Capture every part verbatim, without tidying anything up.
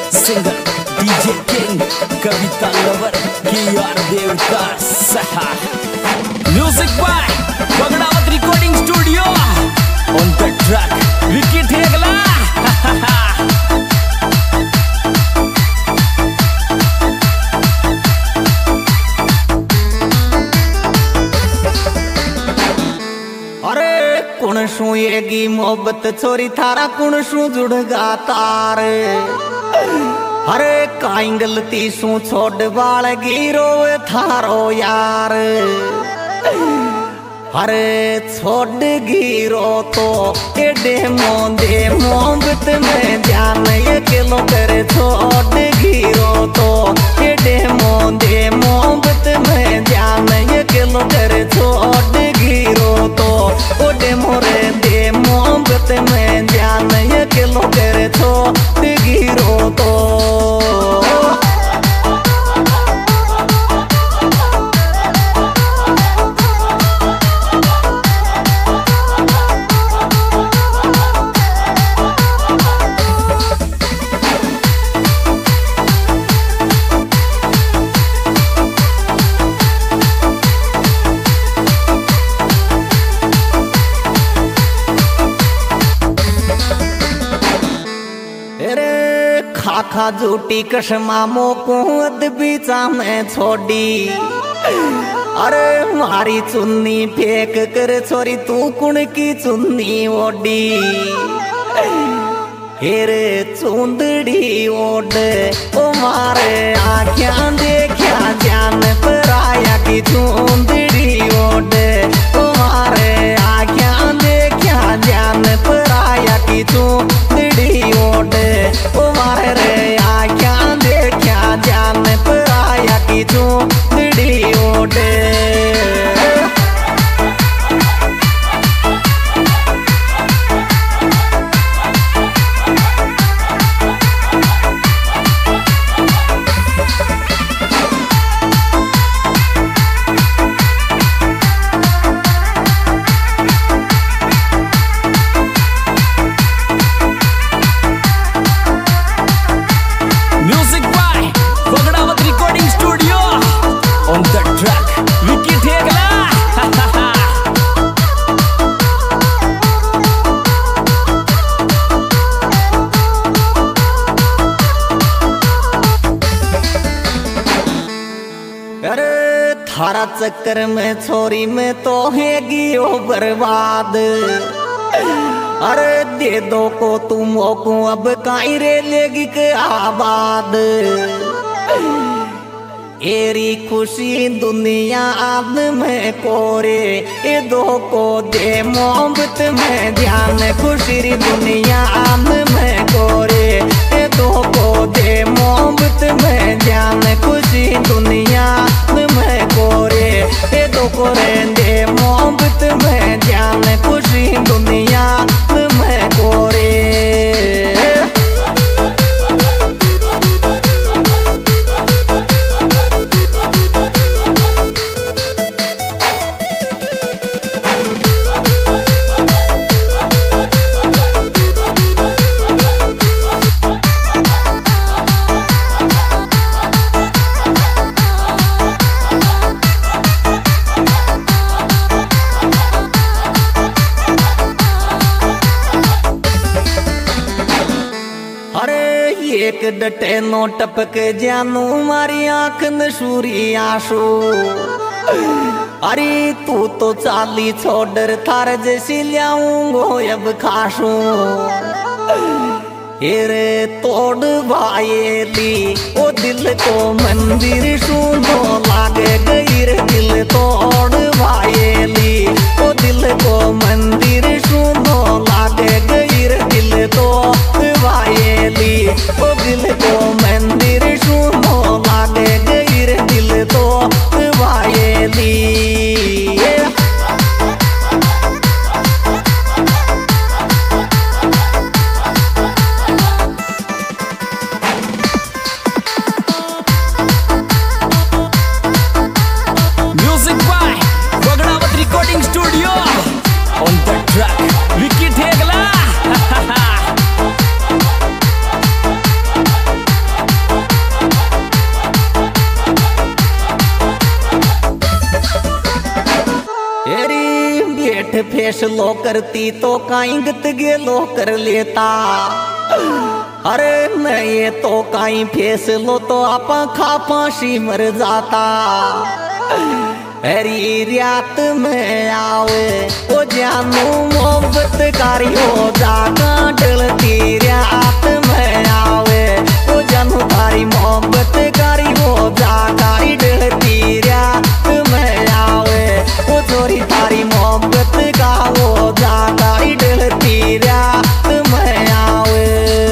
Singer DJ king Kavita lover की यार देवता सहा music by Bagdawat recording studio on the track Vicky Thegla. अरे कुण शू येगी मोहब्बत छोरी थारा कुण शू जुड़गा तार। अरे काई गलती शू छोड़ बाल गिरो थारो यार। अरे छोड़ गिरो तो एडे मोंदे मोहब्बत में ध्यान ये किलो करे। छोड़ गिरो तो एडे मोंदे मोहब्बत में ध्यान ये किलो करे। छोड़ गिरो तो ओडे मोरे दे मोहब्बत में ध्यान ये किलो करे। छोड़ गिरो तो खाखा झूठी कसमा मोको बीचा में छोड़ी। अरे मारी चुन्नी फेंक कर छोरी तू कुण की चुन्नी ओडी। हेरे चुंदड़ी ओड ओ मारे आँखियां देखा जान पराया की चुंदड़ी ओड। ओ मारे आँखियां देखा जान पराया की चुंदड़ी ओड। ओ मारे रे आँखियां देखा जान पराया की चुंदड़ी ओड। On the track, Vicky Thegla. अरे थारा चक्कर में छोरी में तो हैगी ओ बर्बाद। अरे दे दो को तुम को अब काई रे लेगी के आबाद। एरी खुशी दुनिया आद में कोरे ए दो को दे मोहब्बत में ध्यान। खुशी दुनिया आद में कोरे ए दो को दे मोहब्बत में ध्यान। खुशी दुनिया में कोरे ए दो को रे दे मोहब्बत में ध्यान। खुशी दुनिया में कोरे। एक डटे नो टपक जानू मारी आंख नशूरी आंसू। अरे तू तो चाली छोड़ थार जैसी लियाऊंगो अब खासू। हेरे तोड़ भाईली ओ दिल को मंदिर सुनो लागे गई रे दिल तोड़ भाईली ओ दिल को मंदिर सुनो लागे गई रे दिल तोड़ भाईली ओ दिल को मंदिर सुनो लागे गई रे दिल तोड़ भाईली। Recording studio on the track Vicky Thegla। फेस लो करती तो काई गत गेलो कर लेता। अरे मैं ये तो काई फेस लो तो आपा खा फांसी मर जाता। हरी रात में आवे ओ जानू मोहब्बत कारियो जागा डलती रात में आवे ओ जानू थारी मोहब्बत कारियो जागा डलती रात में आवे ओ छोरी थारी मोहब्बत का वो जागा डलती रात में आवे।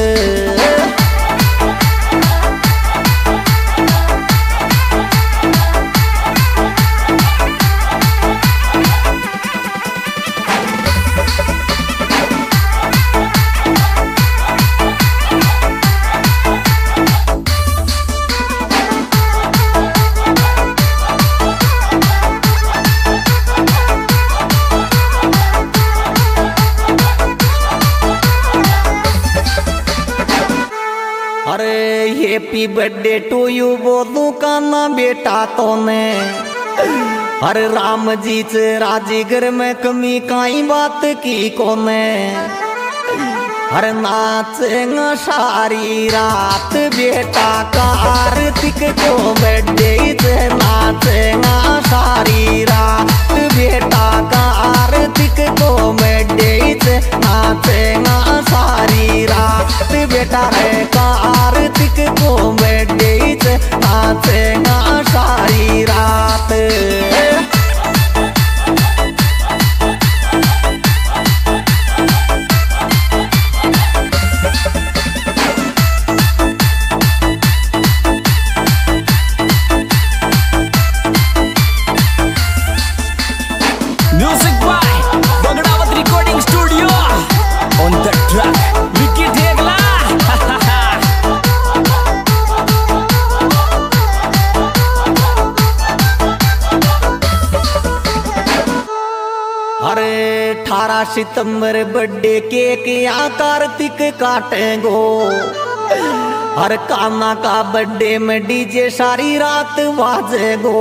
अरे हैप्पी बर्थडे टू यू बोलू काना बेटा तो ने। अरे राम जी से राजीगर में कमी काई बात की कोने। अरे नाचेंगा सारी रात बेटा का आरतिक को बर्थडे से नाचेंगा सारी रात बेटा का आरतिक को बर्थडे से नाचेंगा सारी रात बेटा रे का आरतिक को बर्थडे से नाचेंगा सारी रात। Music by Bagdawat Recording Studio. On the track, Vicky Dhegla. अरे अठारह सितंबर बर्थडे केक या कार्तिक काटेंगो। हर काना का बर्थडे में डीजे सारी रात बाजेगो।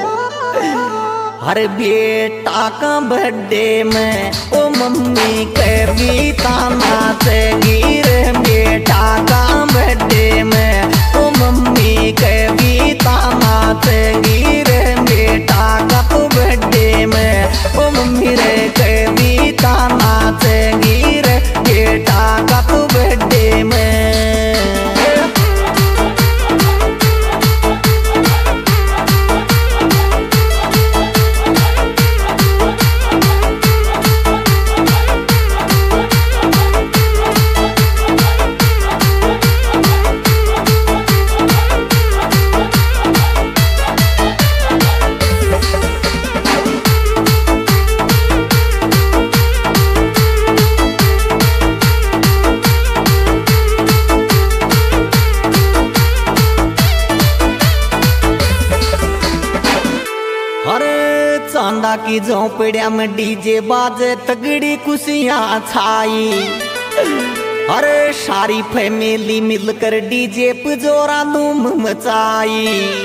हर बेटा का बर्थडे में ओ मम्मी कविता नाचेगी रे बेटा का बर्थडे में ओ मम्मी कविता नाचेगी रे बेटा का तो बर्थडे में ओ मम्मी रे कविता नाचेगी रे बेटा का तो बर्थडे में। चांदा की झोपड़िया में डीजे बाजे तगड़ी खुशियां छाई। अरे सारी फैमिली मिलकर डीजे पे जोरा धूम मचाई।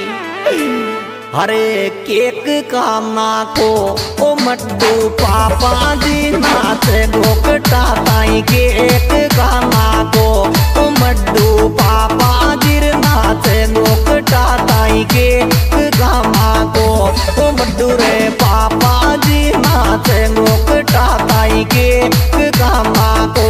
अरे केक काना को ओ मट्टू पापा जी नाचे गोकटा ताई केक काना को ओ मट्टू पापा जी नाचे गोकटा ताई केक काना को ओ मट्टू रे पापा जी नाचे गोकटा ताई केक काना को।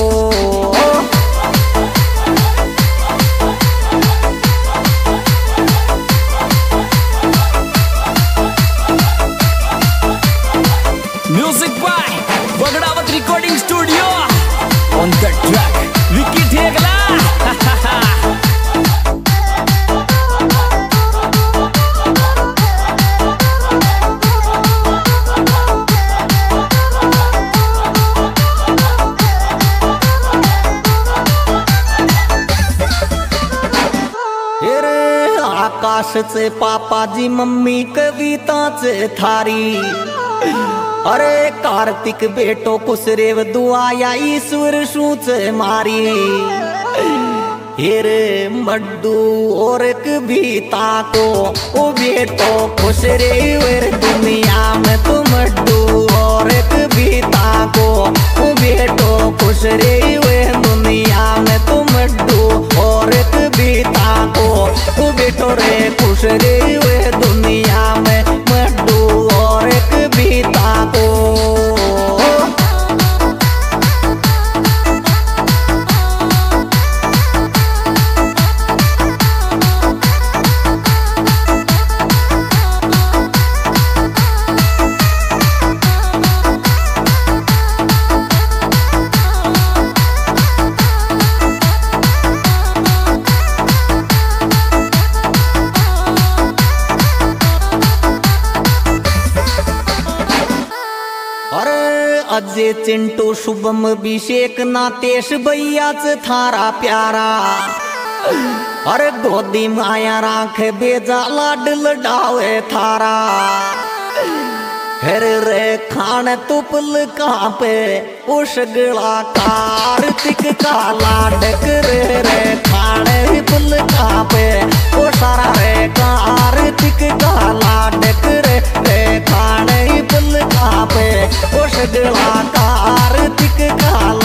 Music by Bagdawat Recording Studio. On the track, Vicky Dhegla. आकाश से पापा जी मम्मी कविता से थारी। अरे कार्तिक बेटो कुछ रेव दुआ या ईश्वर सूच मारी। हेरे मड्डू और कविता को ओ बेटो खुश रे वे दुनिया में तू मड्डू और कविता को ओ बेटो खुश रे वे दुनिया में तू मड्डू और कविता को ओ बेटो रे खुश रे वे दुनिया में मड्डू और कविता को। अजय चिंटू शुभम अभिषेक नातेश भैयाच थारा प्यारा अरे गोदी माया राख बेजा लाड लडावे थारा हर रे खान तुपल कापे उशगला कार्तिक का लाडक रे रे खान पुल कापे ओ सारा रे कार्तिक का लाडक रे रे खान पुल कापे उशगला कार्तिक का